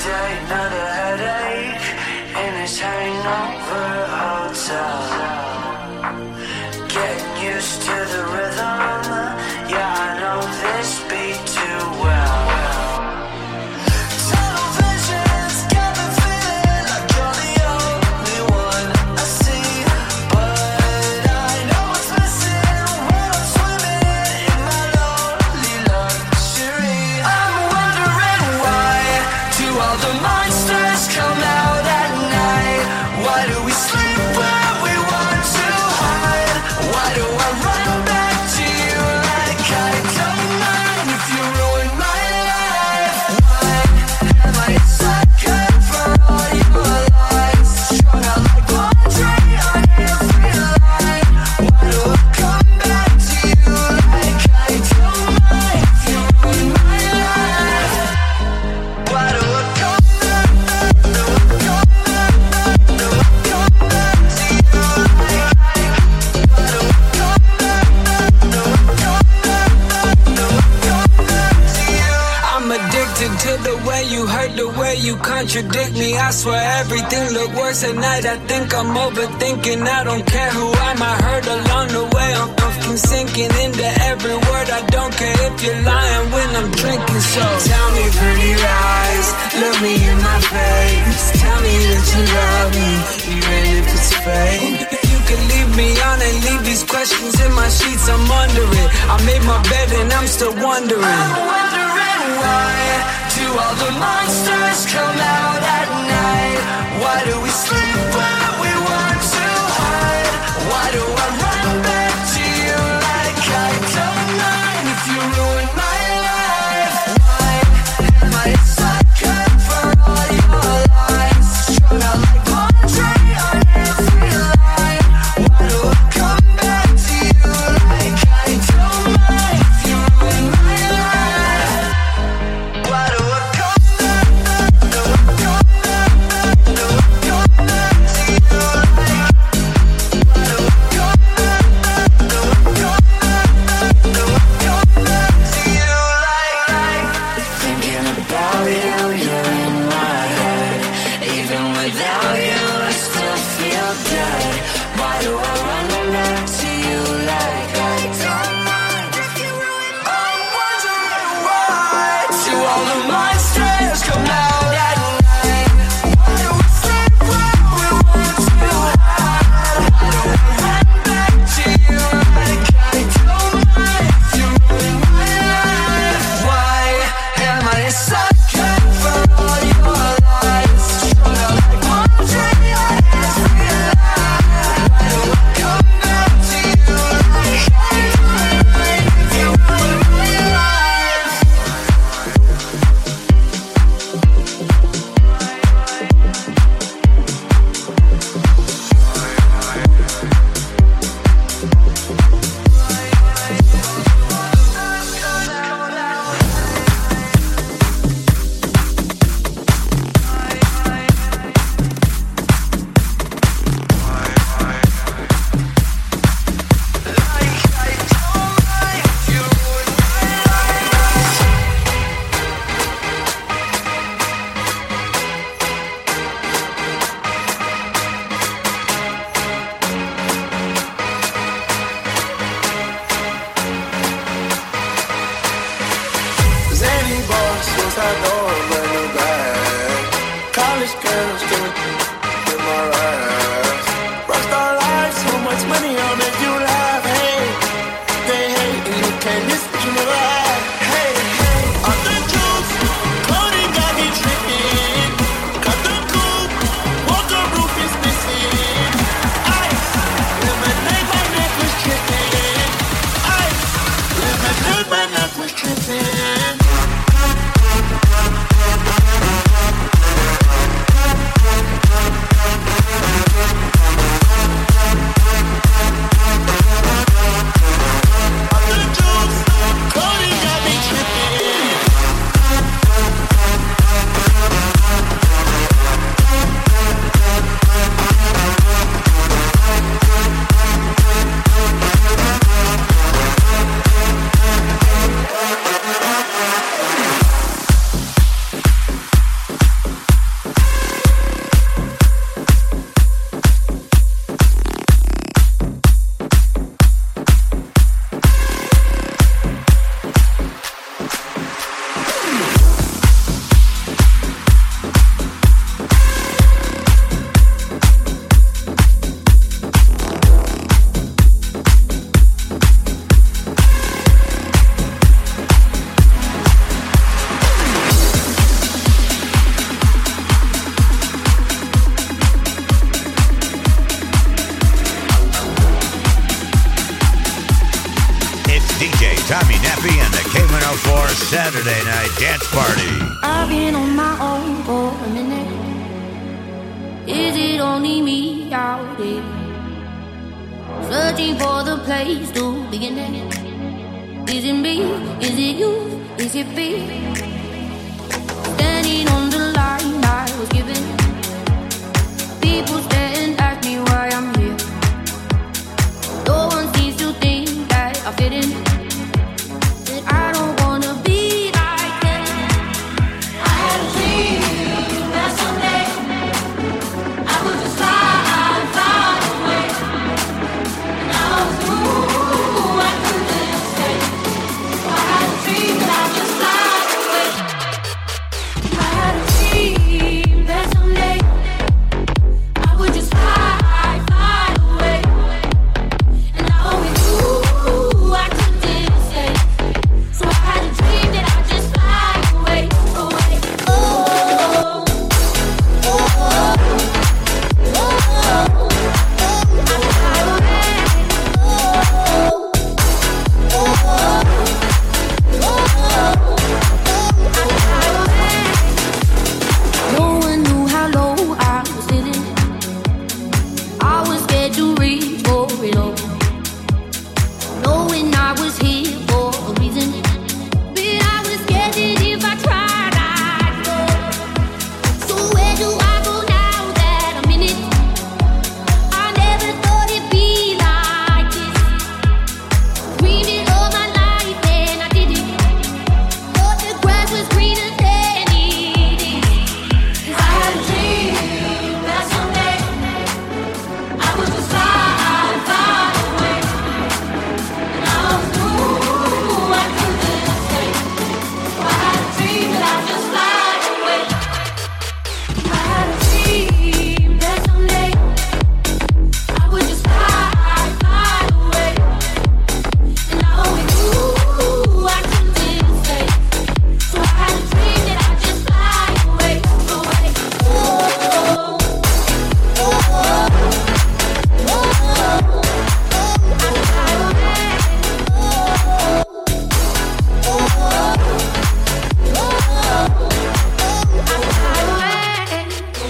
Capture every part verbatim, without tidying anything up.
day, another headache in this hangover hotel. Getting used to the rhythm, yeah, I know this beat too well. Television's got me feeling like you're the only one I see, but I know what's missing when I'm swimming in my lonely luxury. I'm wondering why do all the monsters come out at night? Why do we sleep when we want to hide? Why do I run back to you like I don't mind if you ruin my life? Why am I a sucker for all your lies? Strung out like laundry on every line. Why do I come back to you like I don't mind if you ruin my life? Why do I come back? Do I come back? Do I come back to you like I? Why do I come back? Do I come back? Do I come back to you? I'm addicted to the way you hurt, the way you contradict me. I swear everything look worse at night. I think I'm overthinking. I don't care who I might hurt along the way. I'm fucking sinking into every word. I don't care if you're lying when I'm drinking. So tell me pretty lies, look me in my face. Tell me that you love me, even if it's fake. If you could leave me on and leave these questions in my sheets, I'm under it. I made my bed and I'm still wondering. I'm wondering why do all the monsters come out at night? Why do we sleep when we want to hide? Why do I run back to you like I don't mind if you ruin my life? Why am I a sucker for all your lies? Strung out like laundry on every line. Why do I come back to you like I don't mind if you ruin my life? Why do I come back? Do I come back? Do I come back? Tommy Nappy and the K one oh four Saturday Night Dance Party. I've been on my own for a minute. Is it only me out here? Searching for the place to begin it. Is it me? Is it you? Is it fear? Standing on the line I was given. People stare and ask me why I'm here. No one seems to think that I fit in. That I don't wanna be like them. I had a dream that someday I would just fly, fly away. And I was ooh, I couldn't stay. So I had a dream that I just fly away. I had a dream that someday I would just fly, fly away. And I always knew I couldn't stay. So I had a dream that I just fly away, away. Oh, oh, oh, oh, oh. I fly away. Oh, oh, oh, oh. I fly away. No one knew how low I was sitting. I was scared to reach for it all, knowing I was here for a reason. But I was scared that if I tried, I'd fall. So where do I go now that I'm in it? I never thought it'd be like this. Dreamed it all my life and I did it. Thought the grass was greener than it is. 'Cause I had a dream that someday I would just fly, fly away. And I always knew I couldn't stay. So I had a dream that I just fly away. I had a dream that someday I would just fly, fly away. And I always knew I couldn't stay. So I had a dream that I just fly away, away. Oh, oh, oh, oh, oh. I fly away. Oh, oh, oh, oh. I fly away.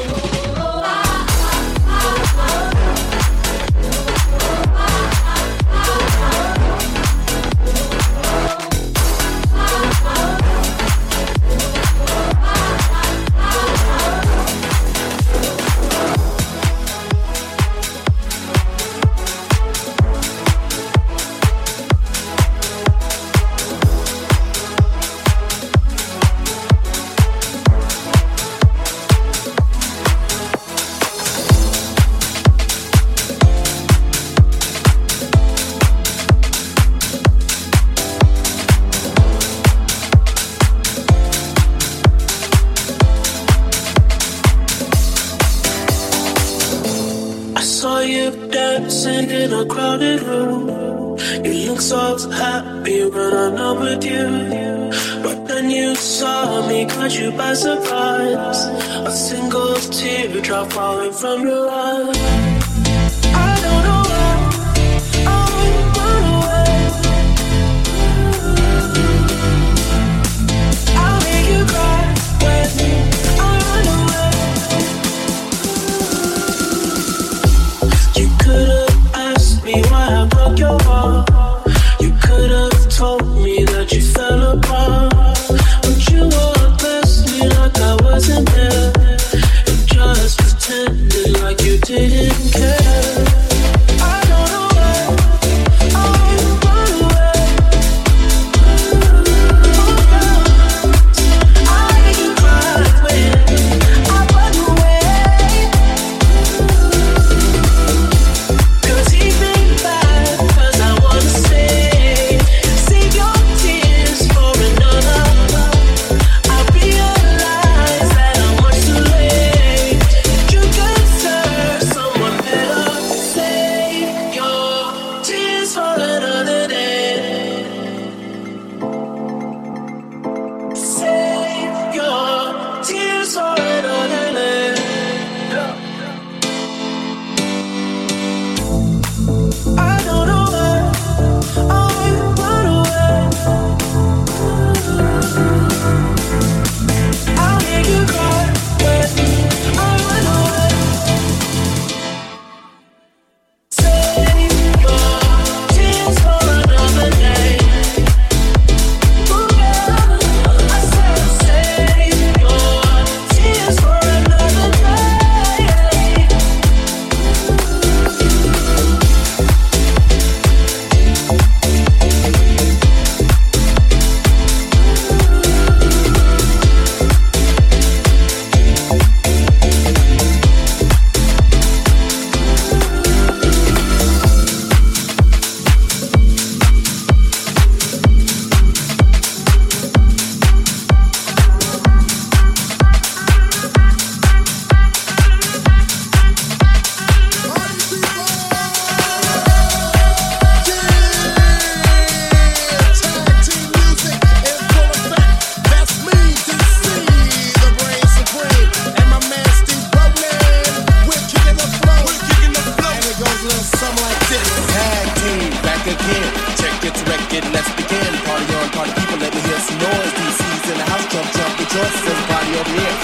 I saw you dancing in a crowded room. You look so happy when I'm not with you. But then you saw me, caught you by surprise. A single teardrop falling from your eye. I don't know why I run away. I'll make you cry when I run away. You could've asked me why I broke your heart. You could've told me that you fell apart. But you walked past me like I wasn't there, and just pretended like you didn't care. I don't know why I run away. I make you cry when I run away. 'Cause he made me bad, 'cause I wanna say, save your tears for another. I realize that I'm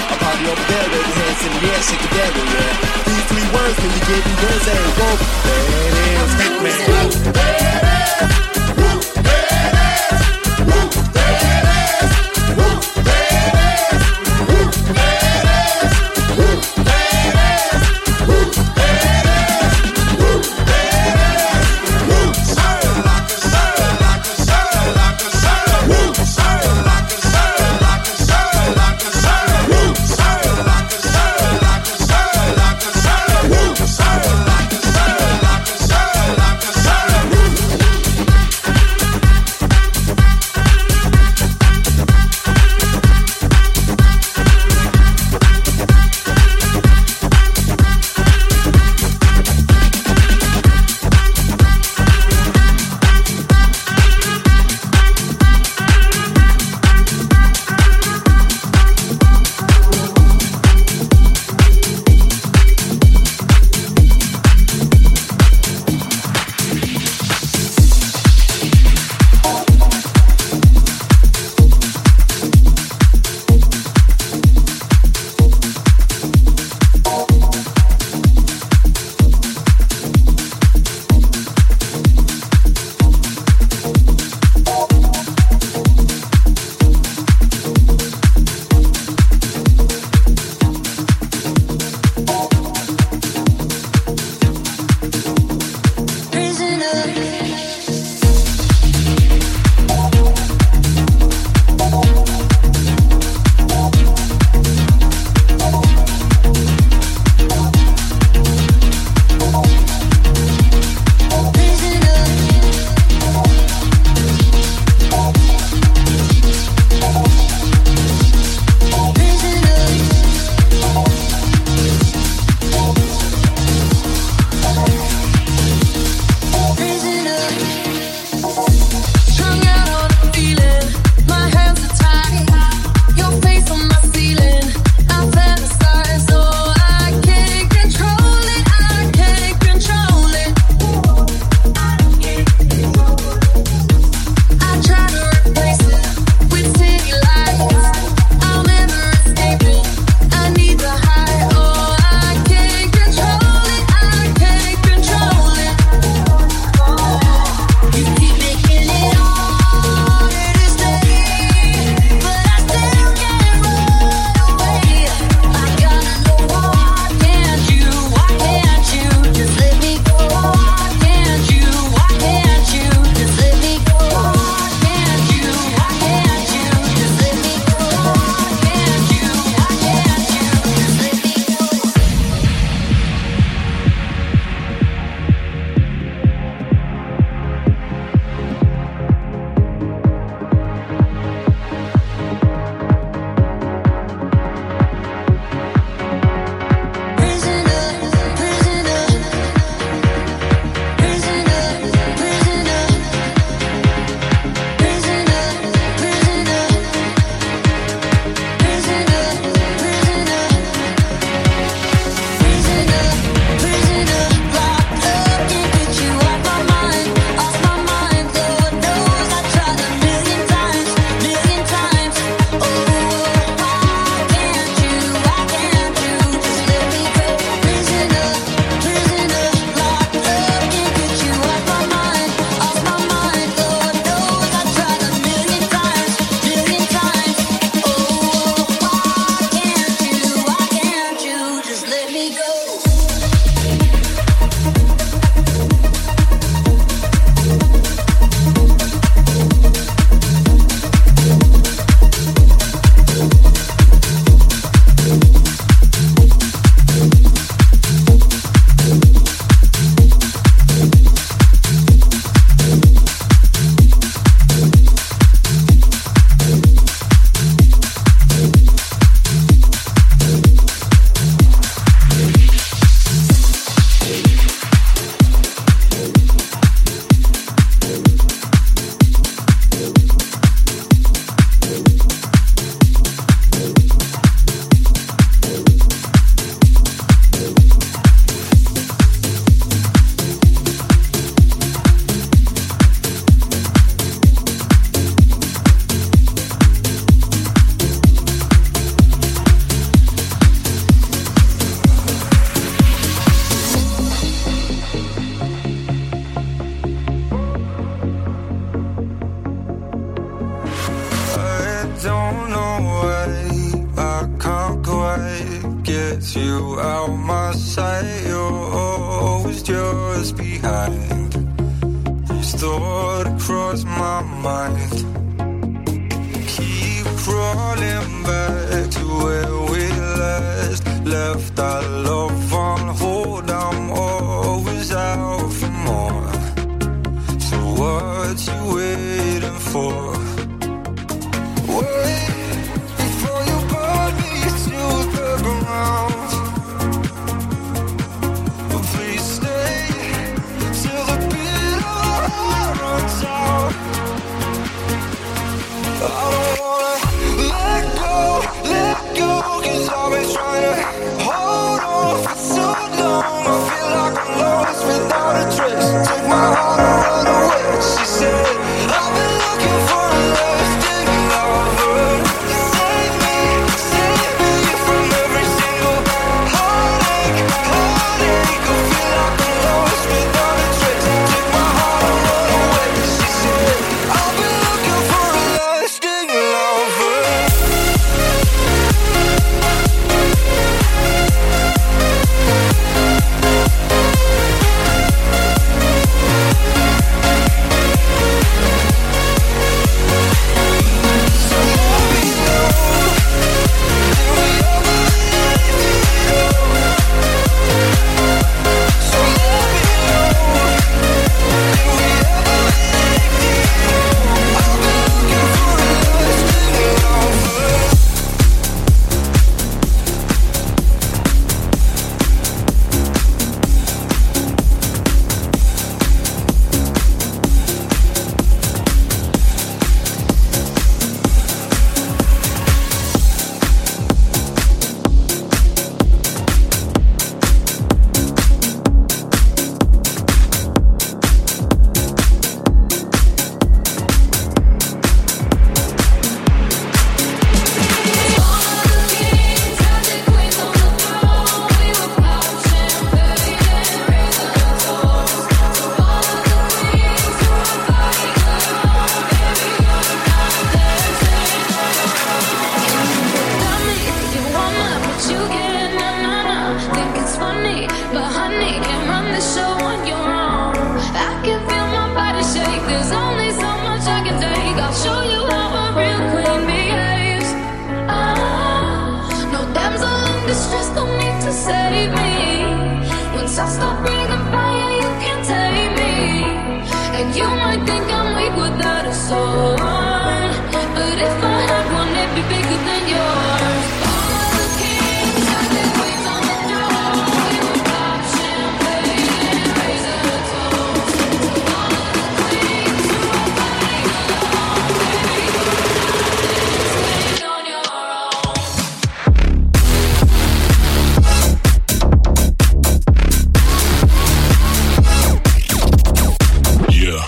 A party over there, wave your hands in the air, shake it down, yeah. These three words when you get busy. Whoa, there it is, Hitman. gets you out my sight. You're always just behind. This thought across my mind. Keep crawling back to where we last left our love on hold. I'm always out for more. So what you waiting for? Wait before you burn me to the ground. Please stay till the beat of our heart runs out. I don't wanna let go, let go, 'cause I've been trying to hold on for so long. I feel like I'm lost without a trace. Took my heart and run away. She said, I've been looking for a lasting lover. Save me, save me from every single heartache, heartache. I feel like I'm lost without a trace. Took my heart and run away. She said, I've been looking for a lasting lover. Save me. Once I stop breathing fire, you can't take me. And you might think I'm weak without a soul, but if I had one, it'd be bigger than yours. All of the kings had their queens on the throne. We would pop champagne and raise a toast. All of the queens who are fighting alone. Baby, you're not on your own. Yeah.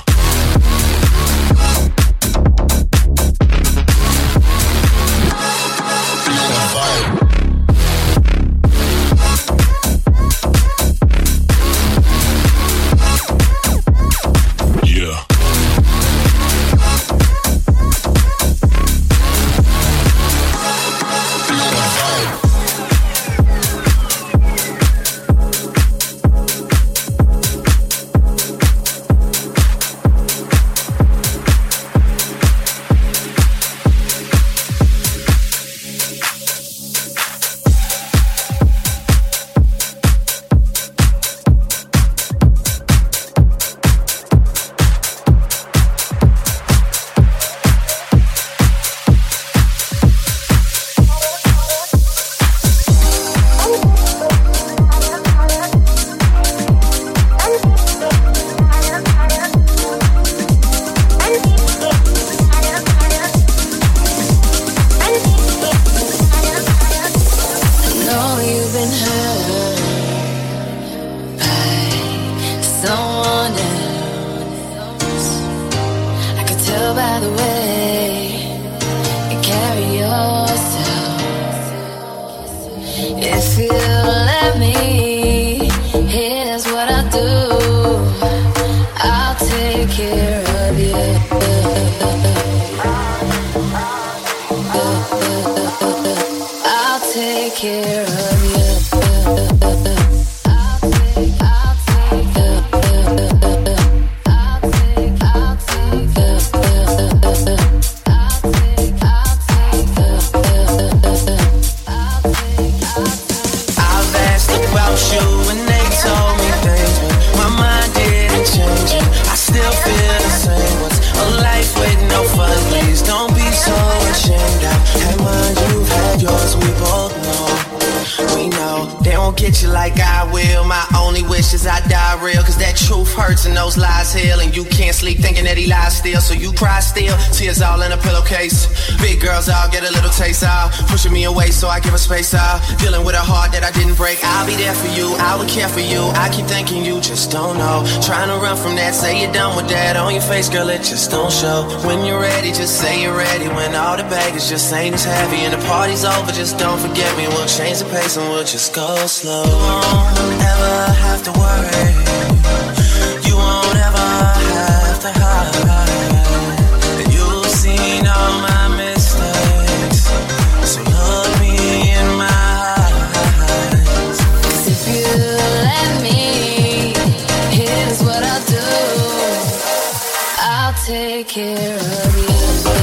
If you let me, here's what I'll do. I'll take care of you. I'll take care of you. get you like I will. My only wish is I die real, cause that truth hurts and those lies heal. And you can't sleep thinking that he lies still, so you cry still. Tears all in a pillowcase. Big girls all get a little taste out, pushing me away so I give her space out. Dealing with a heart that I didn't break. I'll be there for you, I would care for you. I keep thinking you just don't know. Trying to run from that, say you're done with that. On your face, girl, it just don't show. When you're ready, just say you're ready. When all the baggage just ain't as heavy and the party's over, just don't forget me. We'll change the pace and we'll just go slow. You won't ever have to worry. You won't ever have to hide. You've seen all my mistakes, so look me in my eyes. 'Cause if you let me, here's what I'll do. I'll take care of you.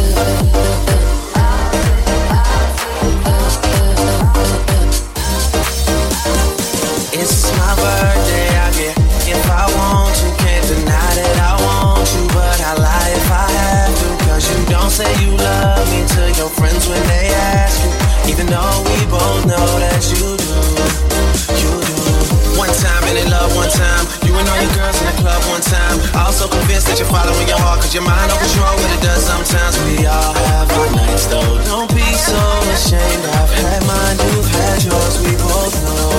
It's my birthday, I get if I want you. Can't deny that I want you, but I lie if I have to. Cause you don't say you love me to your friends when they ask you, even though we both know that you do, you do. One time and in love one time, you and all your girls in the club one time. Also convinced that you're following your heart, cause your mind don't control what it does sometimes. We all have our nights though, don't be so ashamed. I've had mine, you've had yours, we both know.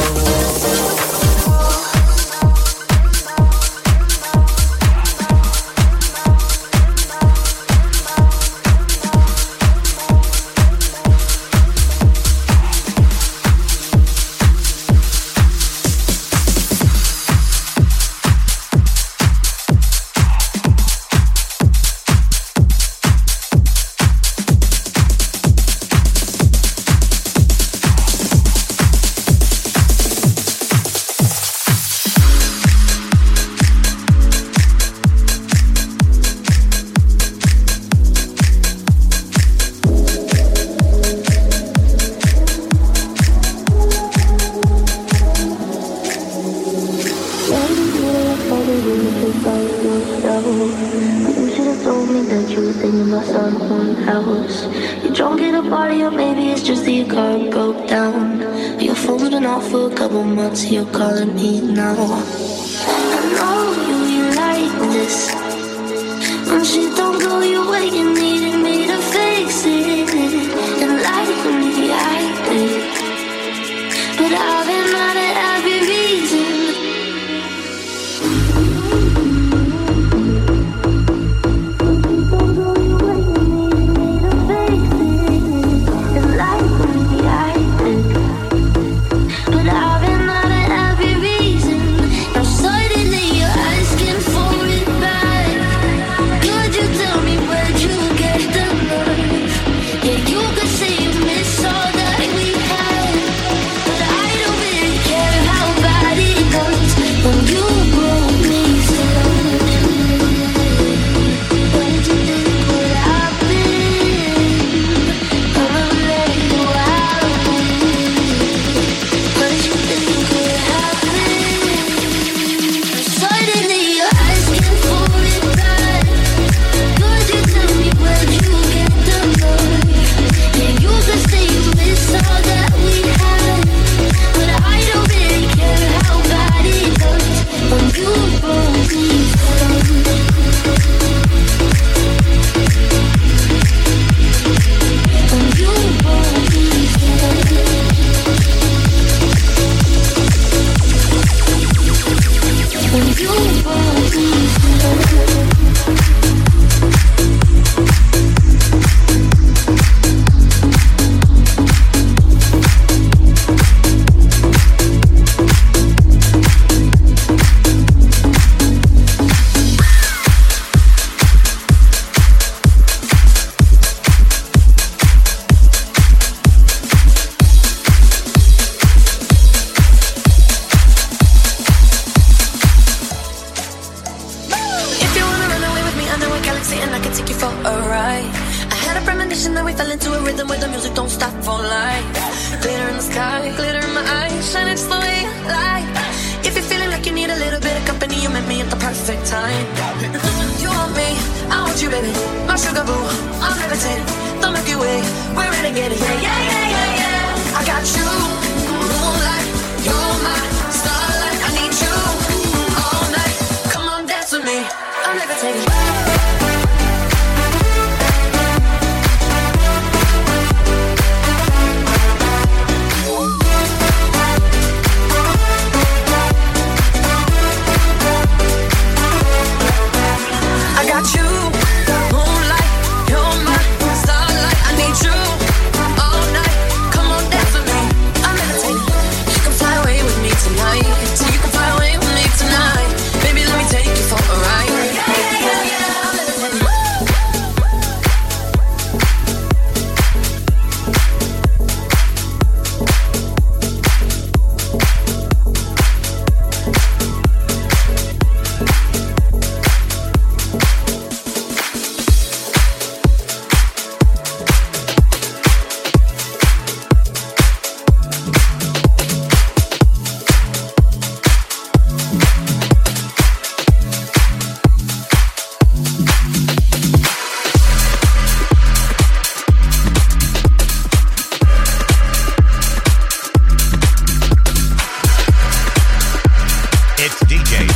You're calling me now. I know you, you like this. When shit don't go your way, you needed me to fix it. And like me, I did. But I've been mad at every reason. Get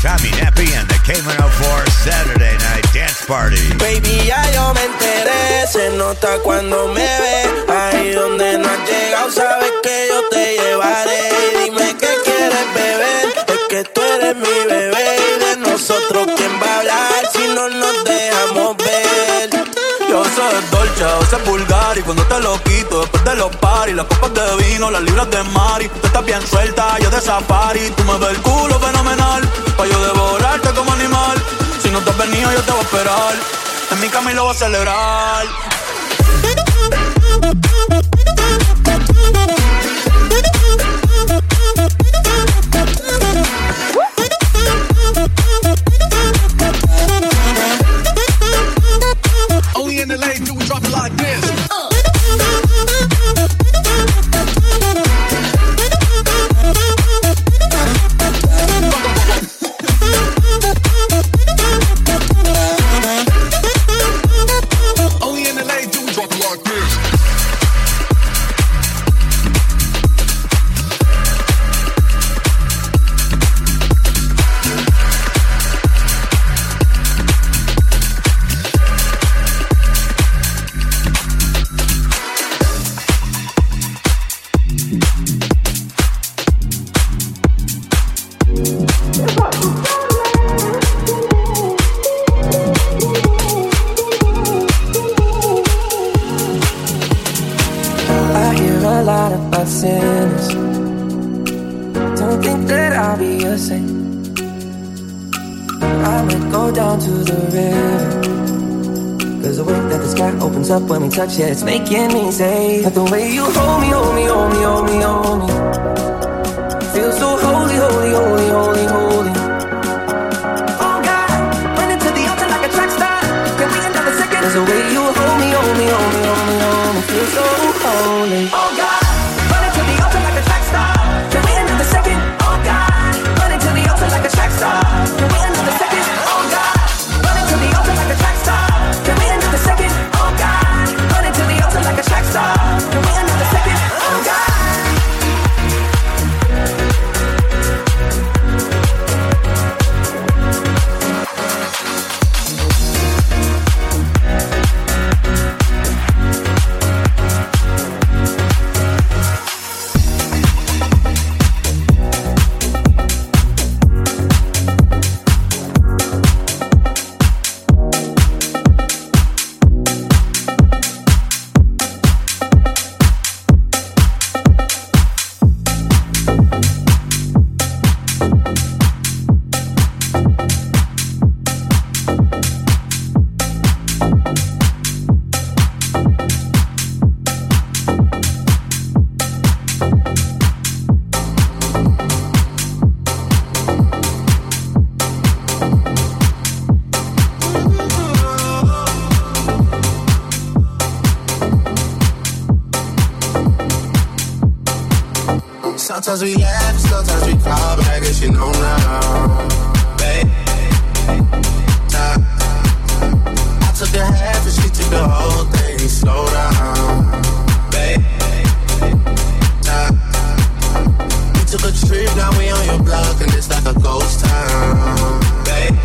Tommy Nappy and the K one oh four Saturday Night Dance Party. Baby, ya yo me enteré, se nota cuando me ve. Ahí donde no has llegado, sabes que yo te llevaré. Dime qué quieres beber, es que tú eres mi bebé. Y de nosotros, ¿quién va a hablar si no nos dejamos ver? Yo soy dolce, a veces vulgar. Y cuando te lo quito, después de los paris, las copas de vino, las libras de mari. Tú estás bien suelta, yo de safari. Tú me ves el culo fenomenal, pa' yo devorarte como animal. Si no te has venido, yo te voy a esperar. En mi cama y lo voy a celebrar. Only in L A do we drop it like this. Only in L A do we drop it like this. I hear a lot about sinners. Don't think that I'll be a saint. I might go down to the river, cause the way that the sky opens up when we touch it, it's making me say that the way you hold me, hold me, hold me, hold me, hold me, feel so holy, holy, holy, holy, holy. Oh God, run into the altar like a track star. Can we end up a second? Cause the way you hold me, hold me, hold me, hold me, hold me, feel so holy. Oh God, run into the altar like a track star. Can we end up a second? Oh God, run into the altar like a track star. Can we end up a second? Oh God, run into the altar like a track star. Can we end up a second? Oh God, run into the altar like a track star. Can we end up a second? Oh God. Sometimes we laugh, sometimes we cry, but I guess you know now, babe. I took a half and she took the whole thing. Slow down, babe. We took a trip, now we on your block and it's like a ghost town, babe.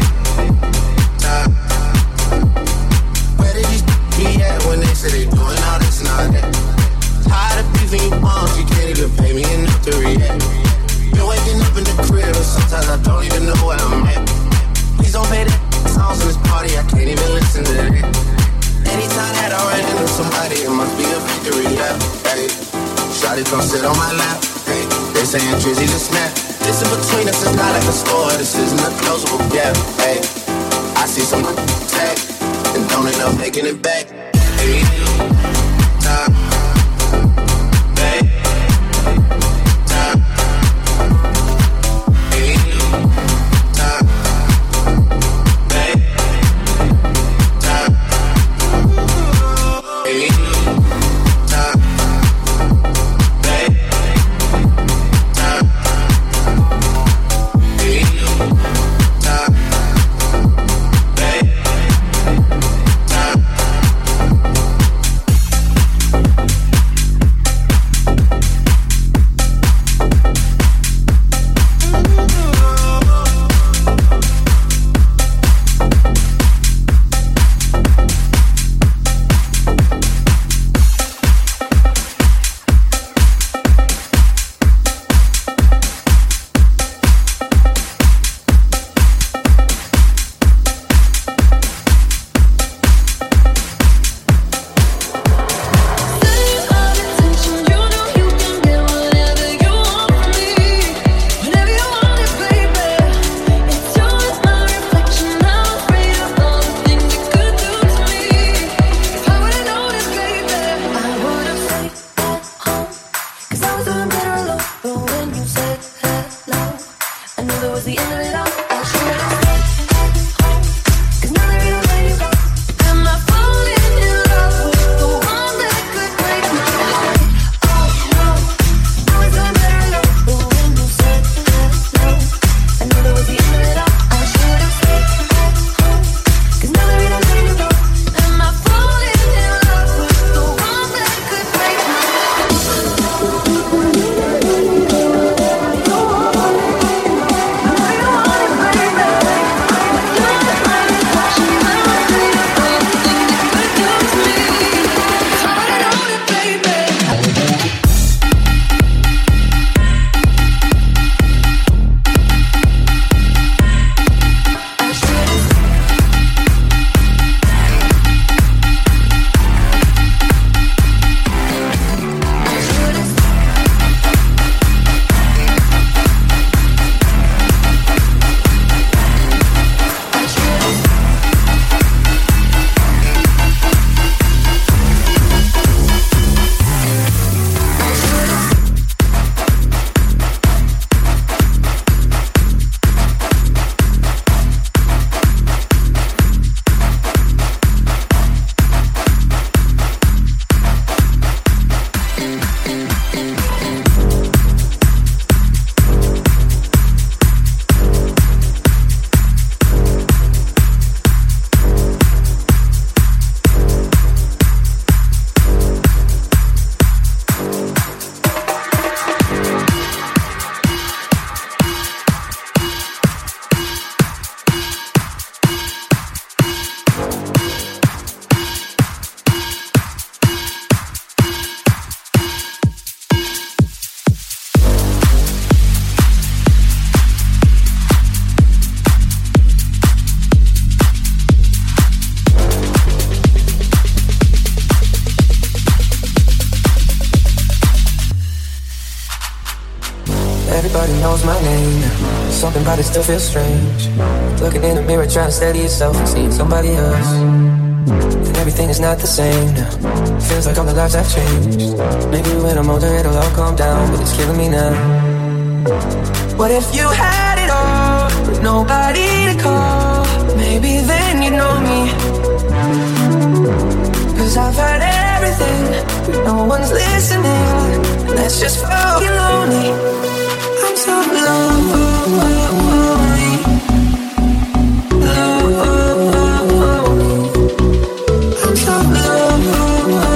Where did these be at when they say they doing all this and all that? Tired of beefing you moms, you can't even pay me enough to react. Been waking up in the crib, and sometimes I don't even know where I'm at. Please don't play that songs in this party, I can't even listen to that. Anytime that I run into somebody, it must be a victory lap. Hey, shawty come sit on my lap. Hey, they saying Drizzy to snap. This in between us is not like a store, this isn't a closable gap. Hey, I see some tag and don't end up making it back. Hey, time. Everybody knows my name now. Something about it still feels strange. Looking in the mirror, trying to steady yourself and seeing somebody else. And everything is not the same now. Feels like all the lives have changed. Maybe when I'm older it'll all calm down, but it's killing me now. What if you had it all, but nobody to call? Maybe then you'd know me. Cause I've heard everything, but no one's listening. And that's just fucking lonely. I'm so lonely. I'm so lonely.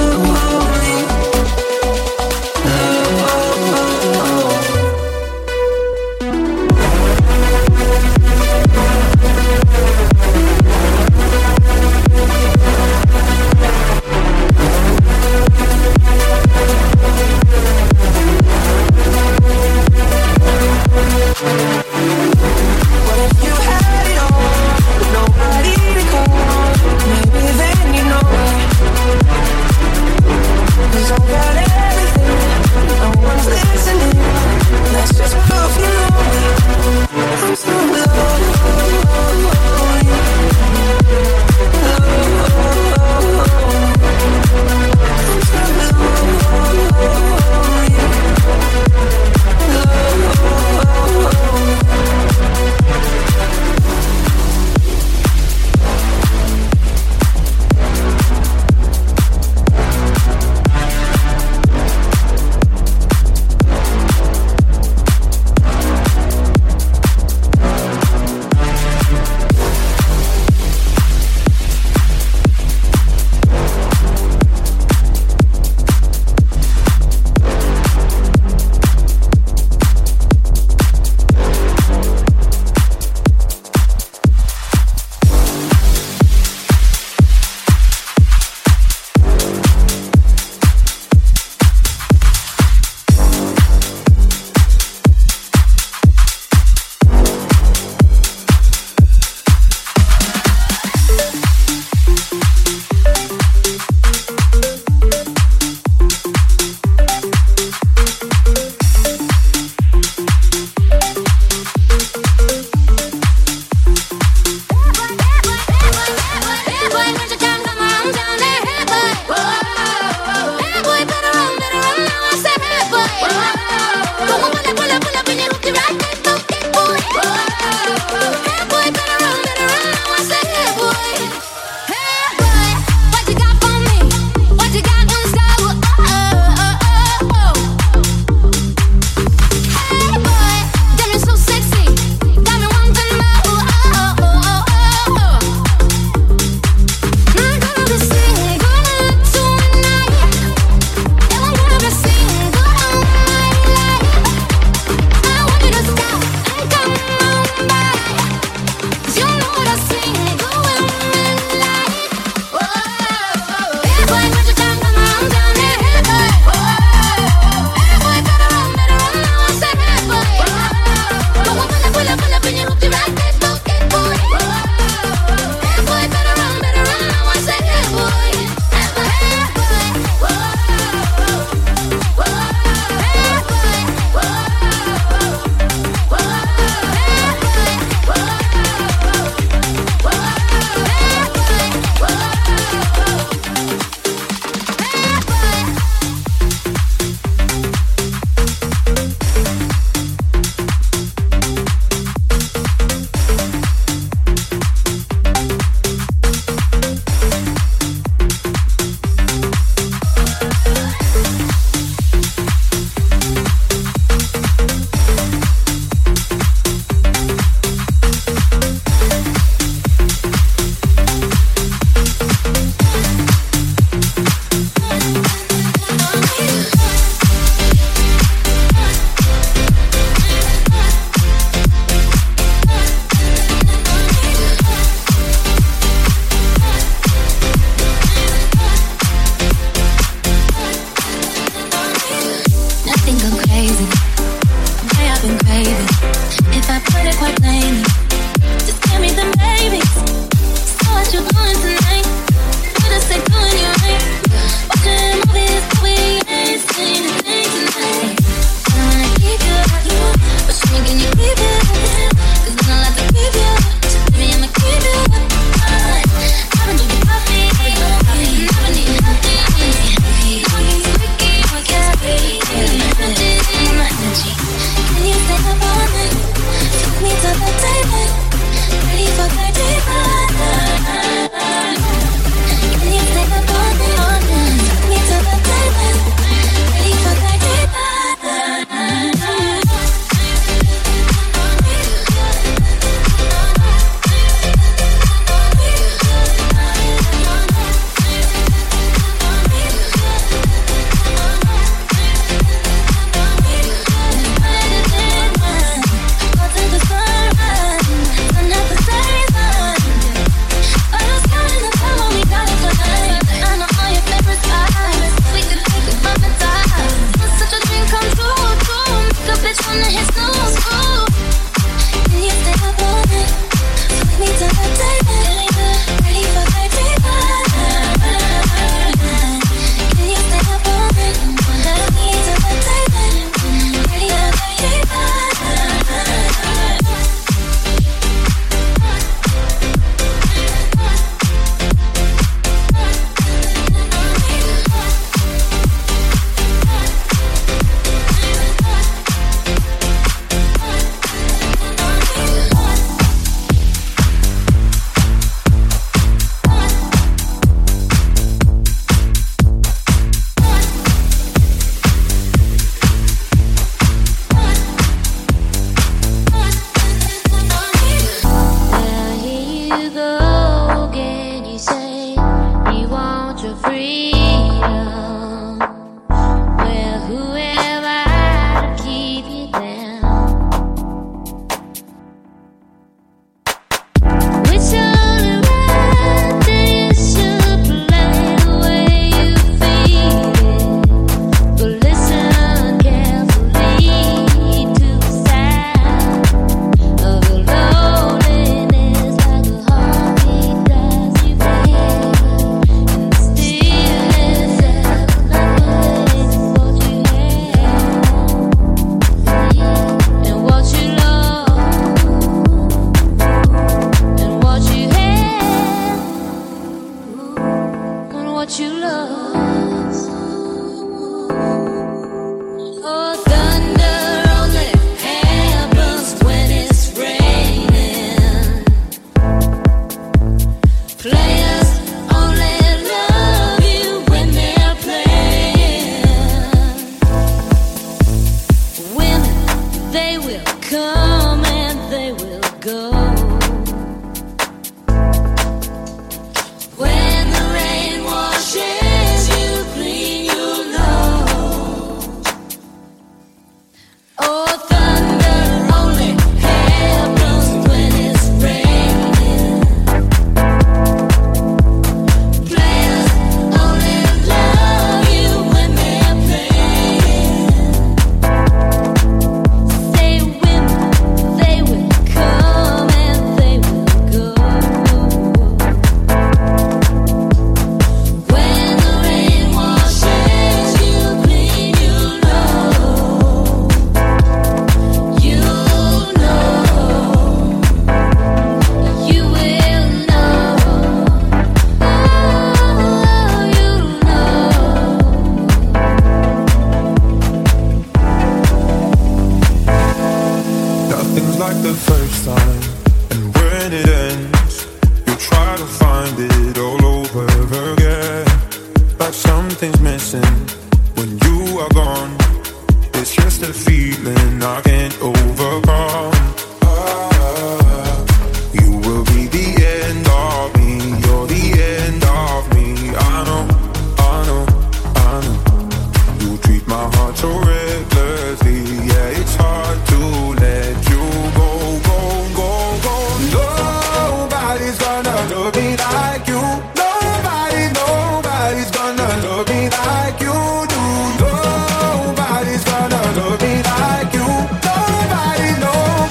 Nobody,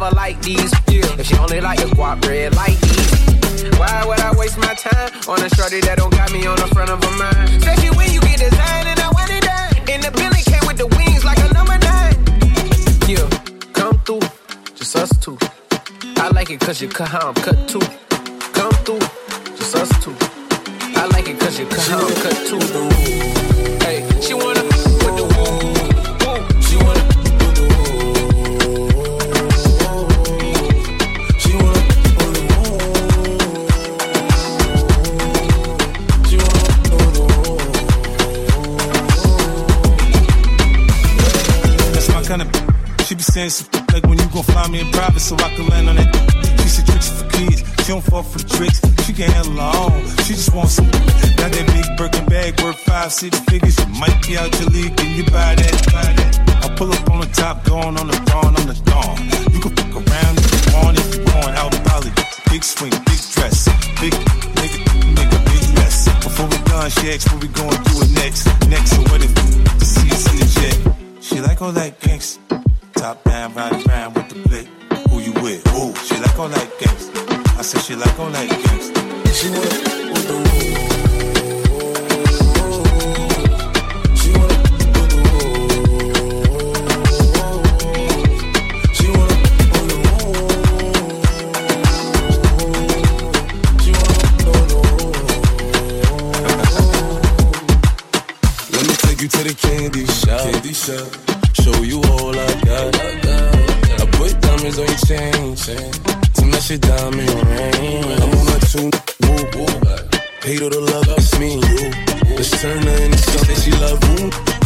never like these. Yeah. If she only like the guap red like these. Why would I waste my time on a shorty that don't got me on the front of her mind? Especially when you get designed and I want it done. And the Billy came with the wings like a number nine. Yeah, come through, just us two. I like it cause you cut how I'm cut too. Come through, just us two. I like it cause you cut how I'm cut too. Hey, she wanna with the woo. She wanna with the woo. She wanna with the woo. She wanna with the woo. That's my kind of. She be saying some like when you gon' fly me in private so I can land on that. She said tricks for kids. She don't fall for the tricks. She can handle her own. She just wants some. Got that big Birkin bag worth five, six figures. You might be out your league and you buy that, buy that. I pull up on the top, going on the dawn, on the dawn. You can fuck around if you want, if you want. Out Bali, big swing, big dress, big nigga, nigga, big mess. Before we done, she asked what we gon' do it next. Next, so what if to see us in the jet? She like all that gangsta. Top down, ride around with the blick. Who you with? Ooh, she like all that gangsta. I said she like all that gangsta. She want with the woo. She want with the woo. She want with the woo. She want with the woo. Let me take you to the candy shop. Candy shop. Show you all I got. I put diamonds on your chain. To match your diamond ring. I'm on a tune. Woo, woo. Hate all the love, it's me and you. Let's turn her into something she love. Woo.